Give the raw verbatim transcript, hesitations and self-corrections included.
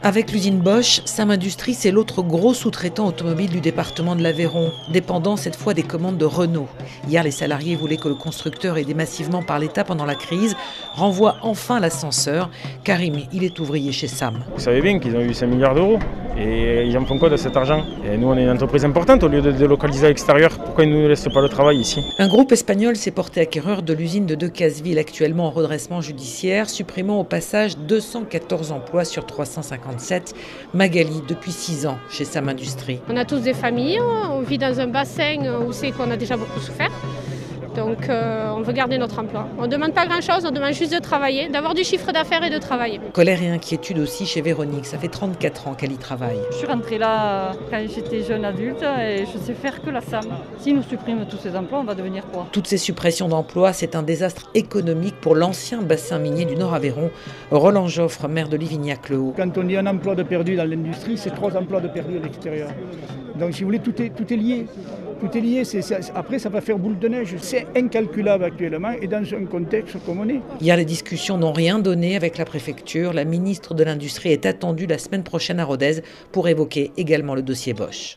Avec l'usine Bosch, Sam Industries, c'est l'autre gros sous-traitant automobile du département de l'Aveyron, dépendant cette fois des commandes de Renault. Hier, les salariés voulaient que le constructeur, aidé massivement par l'État pendant la crise, renvoie enfin l'ascenseur. Karim, il est ouvrier chez Sam. Vous savez bien qu'ils ont eu cinq milliards d'euros et ils en font quoi de cet argent? Et nous, on est une entreprise importante, au lieu de délocaliser à l'extérieur, pourquoi ils ne nous laissent pas le travail ici? Un groupe espagnol s'est porté acquéreur de l'usine de Decazeville, actuellement en redressement judiciaire, supprimant au passage deux cent quatorze emplois sur trois cent cinquante-sept. Magali, depuis six ans, chez Sam Industries. On a tous des familles, on vit dans un bassin où c'est qu'on a déjà beaucoup souffert. Donc euh, on veut garder notre emploi. On ne demande pas grand-chose, on demande juste de travailler, d'avoir du chiffre d'affaires et de travailler. Colère et inquiétude aussi chez Véronique, ça fait trente-quatre ans qu'elle y travaille. Je suis rentrée là quand j'étais jeune adulte et je sais faire que la Sam. Si nous supprimons tous ces emplois, on va devenir quoi? Toutes ces suppressions d'emplois, c'est un désastre économique pour l'ancien bassin minier du Nord-Aveyron. Roland Joffre, maire de Livignac-le-Haut. Quand on dit un emploi de perdu dans l'industrie, c'est trois emplois de perdu à l'extérieur. Donc si vous voulez, tout est, tout est lié. Tout est lié, c'est, c'est, après ça va faire boule de neige. C'est incalculable actuellement et dans un contexte comme on est. Hier, les discussions n'ont rien donné avec la préfecture. La ministre de l'Industrie est attendue la semaine prochaine à Rodez pour évoquer également le dossier Bosch.